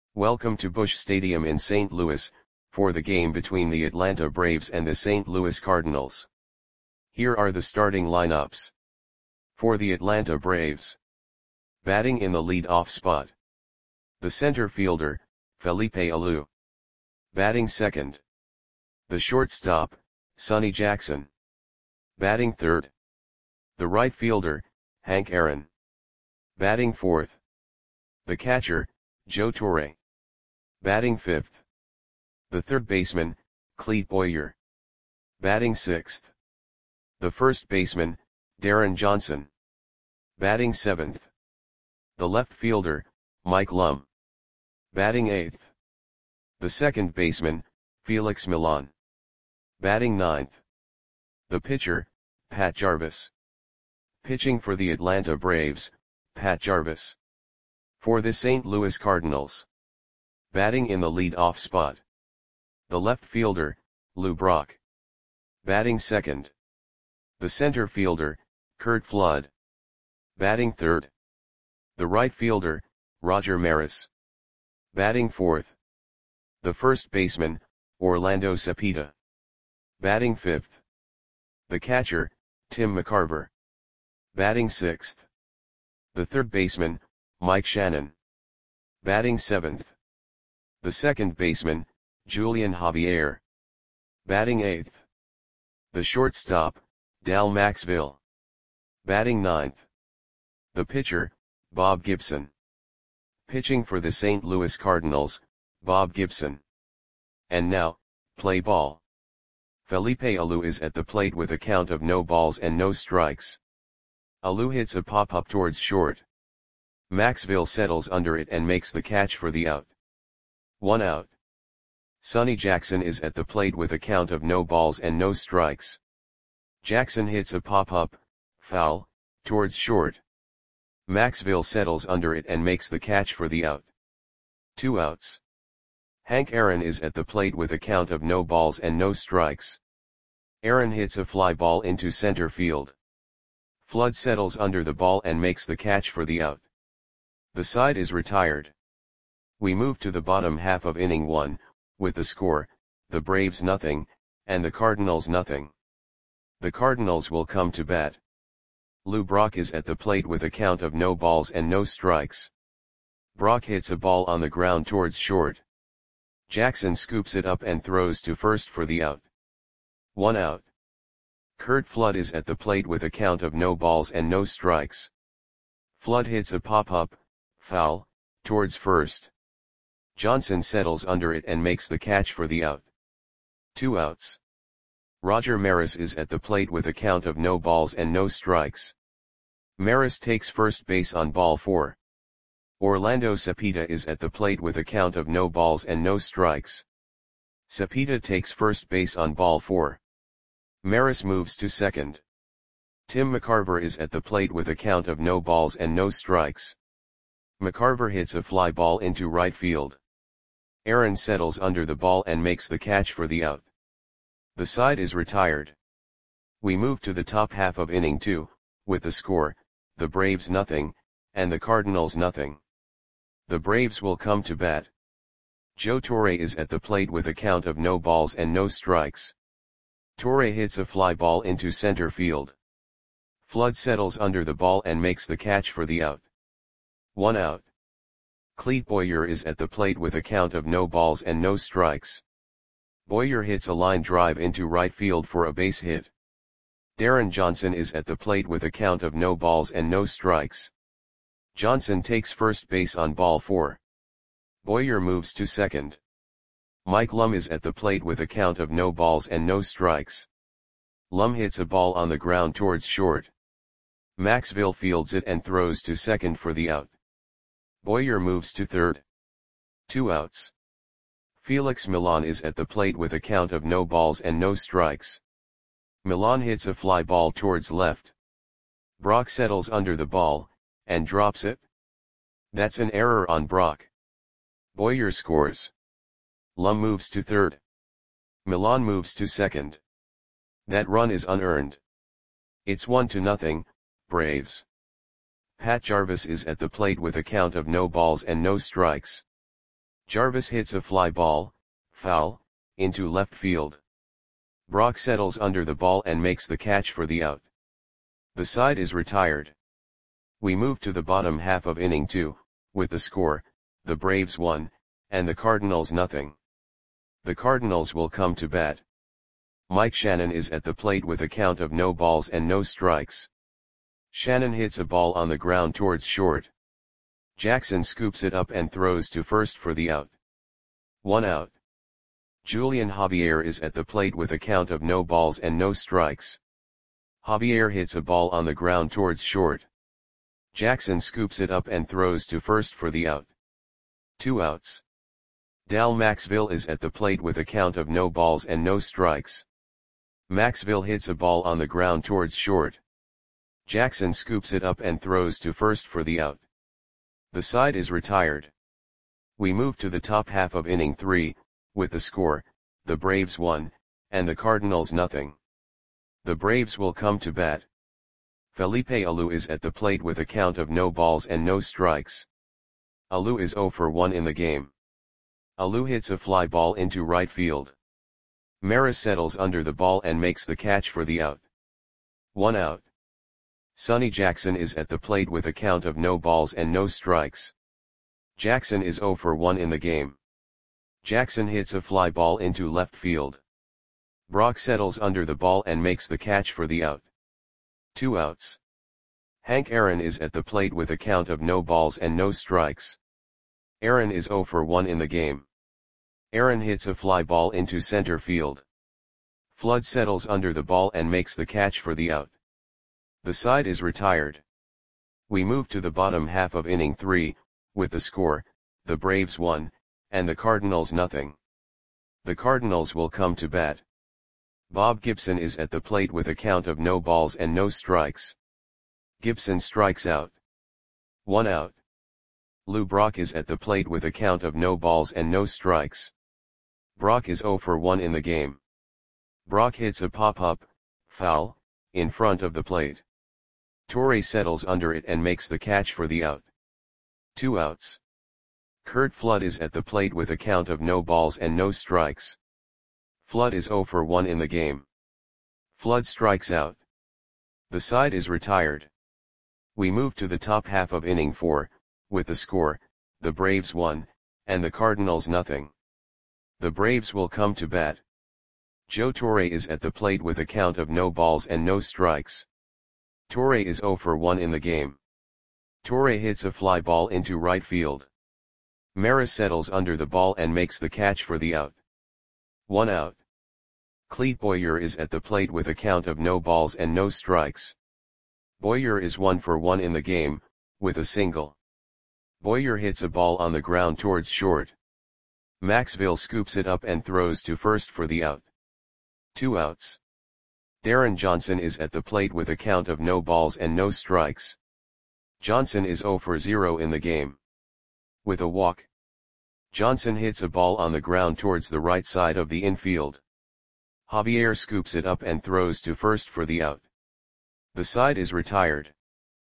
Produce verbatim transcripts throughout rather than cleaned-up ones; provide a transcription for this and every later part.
Welcome to Busch Stadium in Saint Louis, for the game between the Atlanta Braves and the Saint Louis Cardinals. Here are the starting lineups. For the Atlanta Braves. Batting in the lead-off spot. The center fielder, Felipe Alou. Batting second. The shortstop, Sonny Jackson. Batting third. The right fielder, Hank Aaron. Batting fourth. The catcher, Joe Torre. Batting fifth. The third baseman, Clete Boyer. Batting sixth. The first baseman, Darren Johnson. Batting seventh. The left fielder, Mike Lum. Batting eighth. The second baseman, Felix Millan. Batting ninth. The pitcher, Pat Jarvis. Pitching for the Atlanta Braves, Pat Jarvis. For the Saint Louis Cardinals. Batting in the lead-off spot. The left fielder, Lou Brock. Batting second. The center fielder, Curt Flood. Batting third. The right fielder, Roger Maris. Batting fourth. The first baseman, Orlando Cepeda. Batting fifth. The catcher, Tim McCarver. Batting sixth. The third baseman, Mike Shannon. Batting seventh. The second baseman, Julian Javier. Batting eighth. The shortstop, Dal Maxville. Batting ninth. The pitcher, Bob Gibson. Pitching for the Saint Louis Cardinals, Bob Gibson. And now, play ball. Felipe Alou is at the plate with a count of no balls and no strikes. Alou hits a pop-up towards short. Maxville settles under it and makes the catch for the out. One out. Sonny Jackson is at the plate with a count of no balls and no strikes. Jackson hits a pop-up, foul, towards short. Maxville settles under it and makes the catch for the out. Two outs. Hank Aaron is at the plate with a count of no balls and no strikes. Aaron hits a fly ball into center field. Flood settles under the ball and makes the catch for the out. The side is retired. We move to the bottom half of inning one, with the score, the Braves nothing, and the Cardinals nothing. The Cardinals will come to bat. Lou Brock is at the plate with a count of no balls and no strikes. Brock hits a ball on the ground towards short. Jackson scoops it up and throws to first for the out. One out. Curt Flood is at the plate with a count of no balls and no strikes. Flood hits a pop-up, foul, towards first. Johnson settles under it and makes the catch for the out. Two outs. Roger Maris is at the plate with a count of no balls and no strikes. Maris takes first base on ball four. Orlando Cepeda is at the plate with a count of no balls and no strikes. Cepeda takes first base on ball four. Maris moves to second. Tim McCarver is at the plate with a count of no balls and no strikes. McCarver hits a fly ball into right field. Aaron settles under the ball and makes the catch for the out. The side is retired. We move to the top half of inning two, with the score, the Braves nothing, and the Cardinals nothing. The Braves will come to bat. Joe Torre is at the plate with a count of no balls and no strikes. Torre hits a fly ball into center field. Flood settles under the ball and makes the catch for the out. One out. Clete Boyer is at the plate with a count of no balls and no strikes. Boyer hits a line drive into right field for a base hit. Darren Johnson is at the plate with a count of no balls and no strikes. Johnson takes first base on ball four. Boyer moves to second. Mike Lum is at the plate with a count of no balls and no strikes. Lum hits a ball on the ground towards short. Maxville fields it and throws to second for the out. Boyer moves to third. Two outs. Felix Millan is at the plate with a count of no balls and no strikes. Millan hits a fly ball towards left. Brock settles under the ball, and drops it. That's an error on Brock. Boyer scores. Lum moves to third. Millan moves to second. That run is unearned. It's one to nothing, Braves. Pat Jarvis is at the plate with a count of no balls and no strikes. Jarvis hits a fly ball, foul, into left field. Brock settles under the ball and makes the catch for the out. The side is retired. We move to the bottom half of inning two, with the score, the Braves one, and the Cardinals nothing. The Cardinals will come to bat. Mike Shannon is at the plate with a count of no balls and no strikes. Shannon hits a ball on the ground towards short. Jackson scoops it up and throws to first for the out. One out. Julian Javier is at the plate with a count of no balls and no strikes. Javier hits a ball on the ground towards short. Jackson scoops it up and throws to first for the out. Two outs. Dal Maxville is at the plate with a count of no balls and no strikes. Maxville hits a ball on the ground towards short. Jackson scoops it up and throws to first for the out. The side is retired. We move to the top half of inning three, with the score, the Braves one, and the Cardinals nothing. The Braves will come to bat. Felipe Alou is at the plate with a count of no balls and no strikes. Alou is oh for one in the game. Alou hits a fly ball into right field. Maris settles under the ball and makes the catch for the out. One out. Sonny Jackson is at the plate with a count of no balls and no strikes. Jackson is oh for one in the game. Jackson hits a fly ball into left field. Brock settles under the ball and makes the catch for the out. Two outs. Hank Aaron is at the plate with a count of no balls and no strikes. Aaron is oh for one in the game. Aaron hits a fly ball into center field. Flood settles under the ball and makes the catch for the out. The side is retired. We move to the bottom half of inning three, with the score, the Braves one, and the Cardinals nothing. The Cardinals will come to bat. Bob Gibson is at the plate with a count of no balls and no strikes. Gibson strikes out. One out. Lou Brock is at the plate with a count of no balls and no strikes. Brock is oh for one in the game. Brock hits a pop-up, foul, in front of the plate. Torre settles under it and makes the catch for the out. Two outs. Curt Flood is at the plate with a count of no balls and no strikes. Flood is oh for one in the game. Flood strikes out. The side is retired. We move to the top half of inning four, with the score, the Braves one, and the Cardinals nothing. The Braves will come to bat. Joe Torre is at the plate with a count of no balls and no strikes. Torre is oh for one in the game. Torre hits a fly ball into right field. Maris settles under the ball and makes the catch for the out. One out. Clete Boyer is at the plate with a count of no balls and no strikes. Boyer is one for one in the game, with a single. Boyer hits a ball on the ground towards short. Maxville scoops it up and throws to first for the out. Two outs. Darren Johnson is at the plate with a count of no balls and no strikes. Johnson is oh for zero in the game. With a walk. Johnson hits a ball on the ground towards the right side of the infield. Javier scoops it up and throws to first for the out. The side is retired.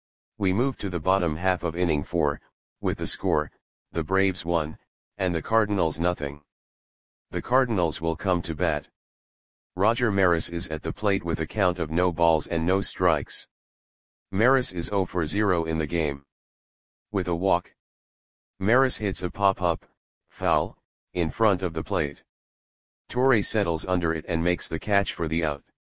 We move to the bottom half of inning four, with the score, the Braves one, and the Cardinals nothing. The Cardinals will come to bat. Roger Maris is at the plate with a count of no balls and no strikes. Maris is oh for zero in the game. With a walk. Maris hits a pop-up, foul, in front of the plate. Torre settles under it and makes the catch for the out.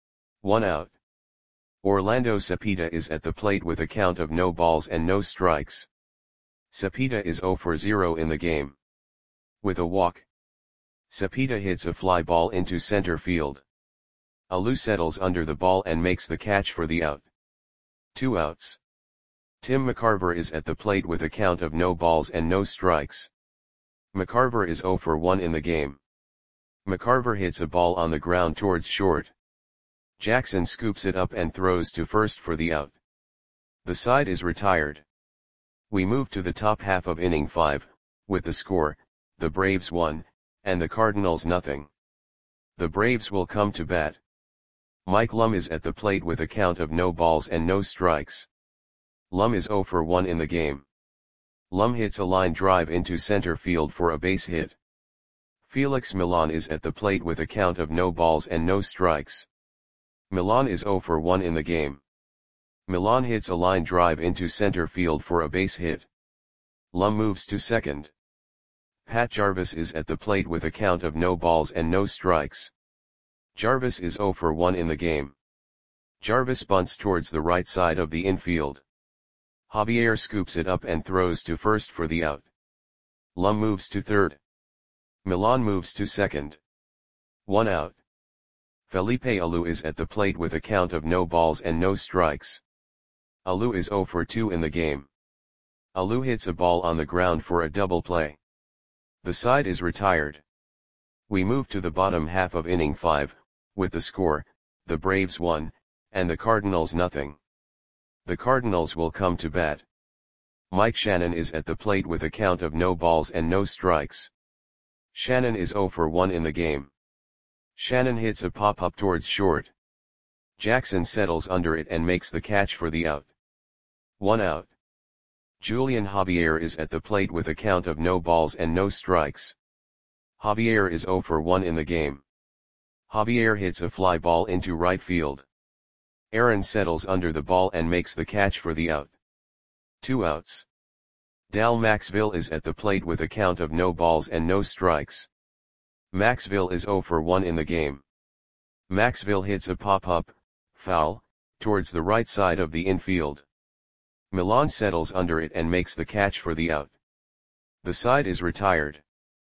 One out. Orlando Cepeda is at the plate with a count of no balls and no strikes. Cepeda is oh for zero in the game. With a walk. Cepeda hits a fly ball into center field. Alou settles under the ball and makes the catch for the out. Two outs. Tim McCarver is at the plate with a count of no balls and no strikes. McCarver is oh for one in the game. McCarver hits a ball on the ground towards short. Jackson scoops it up and throws to first for the out. The side is retired. We move to the top half of inning five, with the score, the Braves one, and the Cardinals nothing. The Braves will come to bat. Mike Lum is at the plate with a count of no balls and no strikes. Lum is oh for one in the game. Lum hits a line drive into center field for a base hit. Felix Millan is at the plate with a count of no balls and no strikes. Millan is zero for one in the game. Millan hits a line drive into center field for a base hit. Lum moves to second. Pat Jarvis is at the plate with a count of no balls and no strikes. Jarvis is zero for one in the game. Jarvis bunts towards the right side of the infield. Javier scoops it up and throws to first for the out. Lum moves to third. Millan moves to second. One out. Felipe Alou is at the plate with a count of no balls and no strikes. Alou is zero for two in the game. Alou hits a ball on the ground for a double play. The side is retired. We move to the bottom half of inning five, with the score, the Braves one, and the Cardinals nothing. The Cardinals will come to bat. Mike Shannon is at the plate with a count of no balls and no strikes. Shannon is zero for one in the game. Shannon hits a pop-up towards short. Jackson settles under it and makes the catch for the out. One out. Julian Javier is at the plate with a count of no balls and no strikes. Javier is zero for one in the game. Javier hits a fly ball into right field. Aaron settles under the ball and makes the catch for the out. Two outs. Dal Maxville is at the plate with a count of no balls and no strikes. Maxville is zero for one in the game. Maxville hits a pop-up, foul, towards the right side of the infield. Millan settles under it and makes the catch for the out. The side is retired.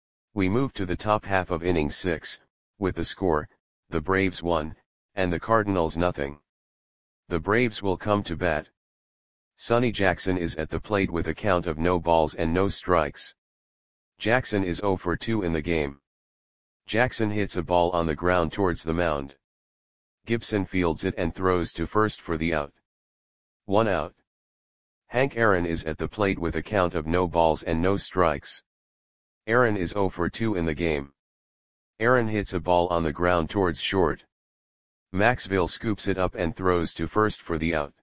We move to the top half of inning six, with the score, the Braves one, and the Cardinals nothing. The Braves will come to bat. Sonny Jackson is at the plate with a count of no balls and no strikes. Jackson is zero for two in the game. Jackson hits a ball on the ground towards the mound. Gibson fields it and throws to first for the out. One out. Hank Aaron is at the plate with a count of no balls and no strikes. Aaron is zero for two in the game. Aaron hits a ball on the ground towards short. Maxville scoops it up and throws to first for the out.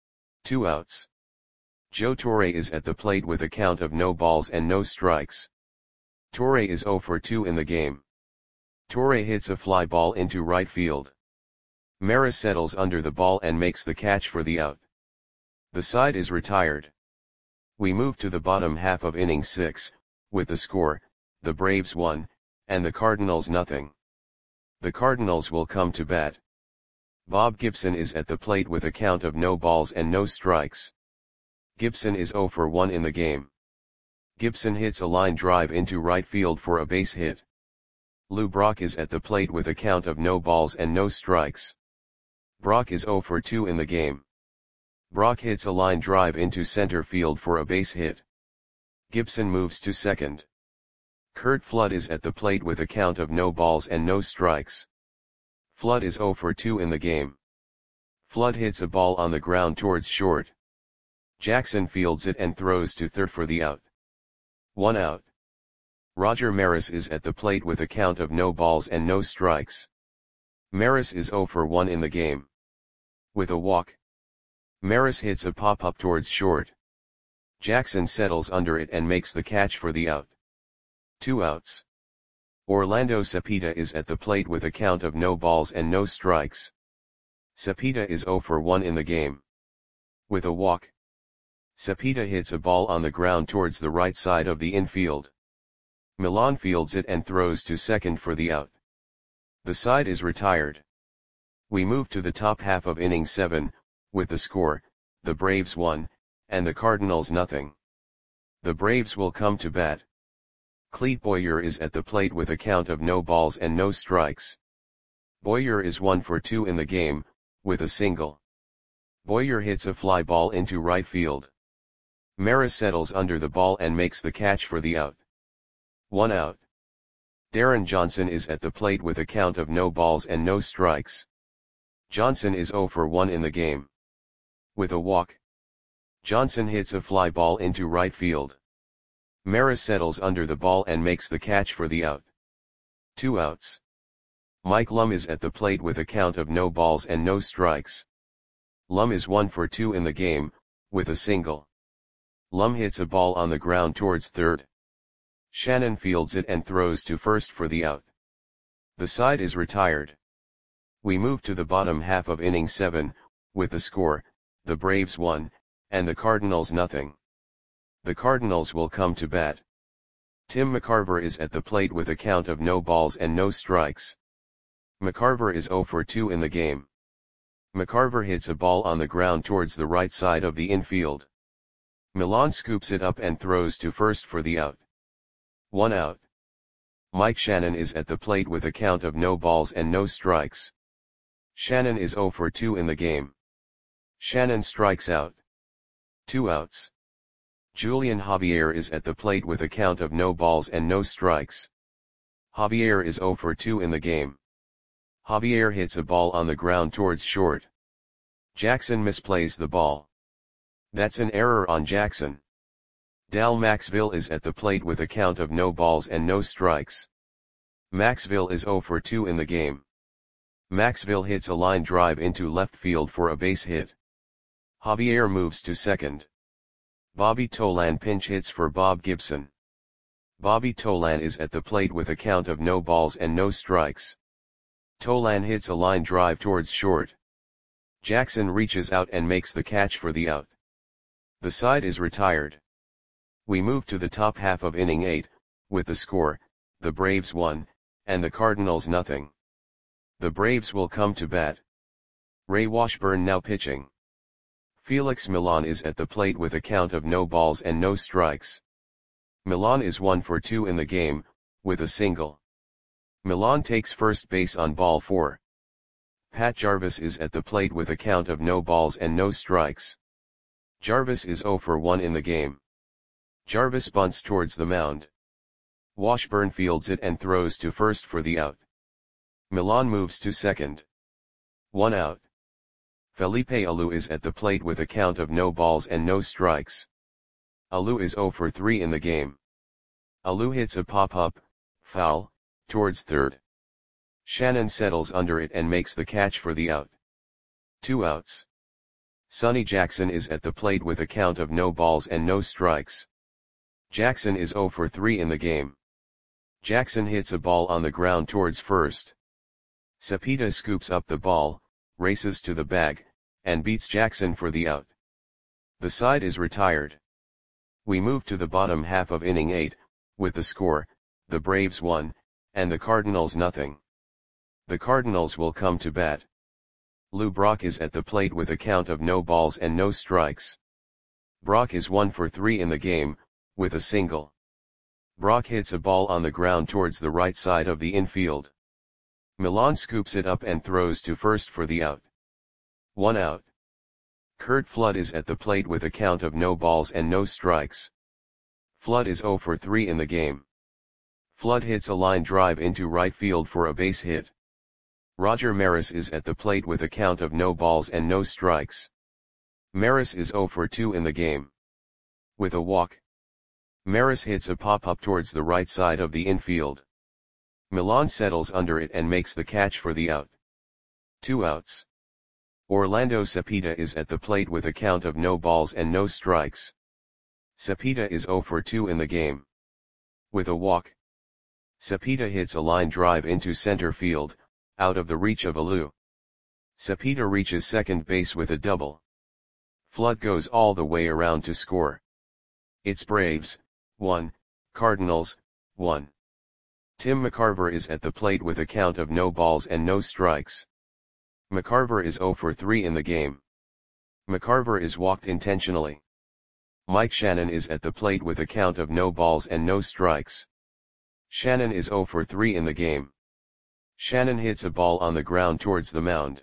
Two outs. Joe Torre is at the plate with a count of no balls and no strikes. Torre is zero for two in the game. Torre hits a fly ball into right field. Maris settles under the ball and makes the catch for the out. The side is retired. We move to the bottom half of inning six, with the score, the Braves one, and the Cardinals nothing. The Cardinals will come to bat. Bob Gibson is at the plate with a count of no balls and no strikes. Gibson is zero for one in the game. Gibson hits a line drive into right field for a base hit. Lou Brock is at the plate with a count of no balls and no strikes. Brock is zero for two in the game. Brock hits a line drive into center field for a base hit. Gibson moves to second. Curt Flood is at the plate with a count of no balls and no strikes. Flood is zero for two in the game. Flood hits a ball on the ground towards short. Jackson fields it and throws to third for the out. One out. Roger Maris is at the plate with a count of no balls and no strikes. Maris is zero for one in the game. With a walk. Maris hits a pop-up towards short. Jackson settles under it and makes the catch for the out. Two outs. Orlando Cepeda is at the plate with a count of no balls and no strikes. Cepeda is zero for one in the game. With a walk. Cepeda hits a ball on the ground towards the right side of the infield. Millan fields it and throws to second for the out. The side is retired. We move to the top half of inning seven, with the score, the Braves one, and the Cardinals nothing. The Braves will come to bat. Clete Boyer is at the plate with a count of no balls and no strikes. Boyer is one for two in the game, with a single. Boyer hits a fly ball into right field. Maris settles under the ball and makes the catch for the out. One out. Darren Johnson is at the plate with a count of no balls and no strikes. Johnson is zero for one in the game. With a walk. Johnson hits a fly ball into right field. Maris settles under the ball and makes the catch for the out. Two outs. Mike Lum is at the plate with a count of no balls and no strikes. Lum is one for two in the game, with a single. Lum hits a ball on the ground towards third. Shannon fields it and throws to first for the out. The side is retired. We move to the bottom half of inning seven, with the score, the Braves one, and the Cardinals nothing. The Cardinals will come to bat. Tim McCarver is at the plate with a count of no balls and no strikes. McCarver is oh for two in the game. McCarver hits a ball on the ground towards the right side of the infield. Millan scoops it up and throws to first for the out. One out. Mike Shannon is at the plate with a count of no balls and no strikes. Shannon is oh for two in the game. Shannon strikes out. Two outs. Julian Javier is at the plate with a count of no balls and no strikes. Javier is oh for two in the game. Javier hits a ball on the ground towards short. Jackson misplays the ball. That's an error on Jackson. Dal Maxville is at the plate with a count of no balls and no strikes. Maxville is oh for two in the game. Maxville hits a line drive into left field for a base hit. Javier moves to second. Bobby Tolan pinch hits for Bob Gibson. Bobby Tolan is at the plate with a count of no balls and no strikes. Tolan hits a line drive towards short. Jackson reaches out and makes the catch for the out. The side is retired. We move to the top half of inning eight, with the score, the Braves one, and the Cardinals nothing. The Braves will come to bat. Ray Washburn now pitching. Felix Millan is at the plate with a count of no balls and no strikes. Millan is one for two in the game, with a single. Millan takes first base on ball four. Pat Jarvis is at the plate with a count of no balls and no strikes. Jarvis is oh for one in the game. Jarvis bunts towards the mound. Washburn fields it and throws to first for the out. Millan moves to second. One out. Felipe Alou is at the plate with a count of no balls and no strikes. Alou is oh for three in the game. Alou hits a pop-up, foul, towards third. Shannon settles under it and makes the catch for the out. Two outs. Sonny Jackson is at the plate with a count of no balls and no strikes. Jackson is oh for three in the game. Jackson hits a ball on the ground towards first. Cepeda scoops up the ball, races to the bag, and beats Jackson for the out. The side is retired. We move to the bottom half of inning eight, with the score, the Braves one, and the Cardinals nothing. The Cardinals will come to bat. Lou Brock is at the plate with a count of no balls and no strikes. Brock is one for three in the game, with a single. Brock hits a ball on the ground towards the right side of the infield. Millan scoops it up and throws to first for the out. One out. Curt Flood is at the plate with a count of no balls and no strikes. Flood is oh for three in the game. Flood hits a line drive into right field for a base hit. Roger Maris is at the plate with a count of no balls and no strikes. Maris is oh for two in the game. With a walk. Maris hits a pop-up towards the right side of the infield. Millan settles under it and makes the catch for the out. Two outs. Orlando Cepeda is at the plate with a count of no balls and no strikes. Cepeda is oh for two in the game. With a walk. Cepeda hits a line drive into center field, out of the reach of Alou. Cepeda reaches second base with a double. Flood goes all the way around to score. It's Braves, one, Cardinals, one. Tim McCarver is at the plate with a count of no balls and no strikes. McCarver is oh for three in the game. McCarver is walked intentionally. Mike Shannon is at the plate with a count of no balls and no strikes. Shannon is oh for three in the game. Shannon hits a ball on the ground towards the mound.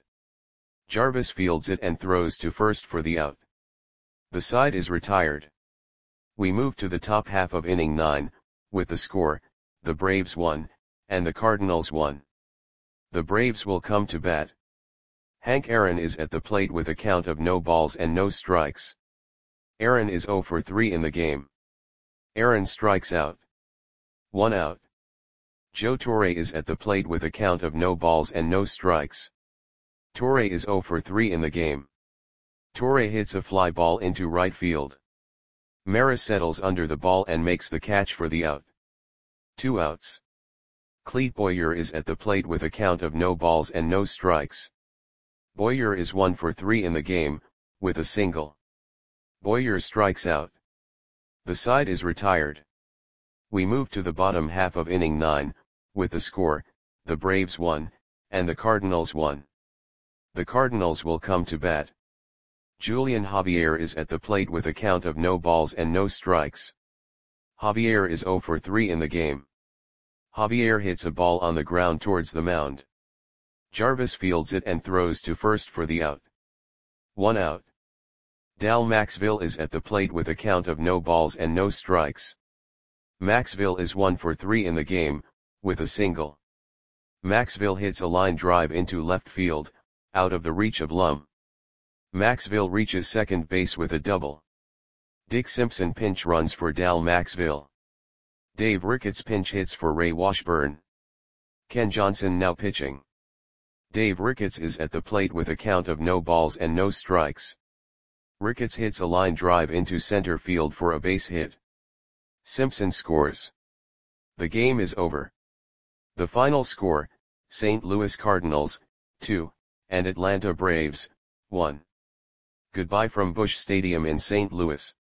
Jarvis fields it and throws to first for the out. The side is retired. We move to the top half of inning nine, with the score, the Braves one, and the Cardinals one. The Braves will come to bat. Hank Aaron is at the plate with a count of no balls and no strikes. Aaron is oh for three in the game. Aaron strikes out. One out. Joe Torre is at the plate with a count of no balls and no strikes. Torre is oh for three in the game. Torre hits a fly ball into right field. Mara settles under the ball and makes the catch for the out. Two outs. Clete Boyer is at the plate with a count of no balls and no strikes. Boyer is one for three in the game, with a single. Boyer strikes out. The side is retired. We move to the bottom half of inning nine, with the score, the Braves won, and the Cardinals won. The Cardinals will come to bat. Julian Javier is at the plate with a count of no balls and no strikes. Javier is zero for three in the game. Javier hits a ball on the ground towards the mound. Jarvis fields it and throws to first for the out. One out. Dal Maxville is at the plate with a count of no balls and no strikes. Maxville is one for three in the game, with a single. Maxville hits a line drive into left field, out of the reach of Lum. Maxville reaches second base with a double. Dick Simpson pinch runs for Dal Maxville. Dave Ricketts pinch hits for Ray Washburn. Ken Johnson now pitching. Dave Ricketts is at the plate with a count of no balls and no strikes. Ricketts hits a line drive into center field for a base hit. Simpson scores. The game is over. The final score, Saint Louis Cardinals, two, and Atlanta Braves, one. Goodbye from Busch Stadium in Saint Louis.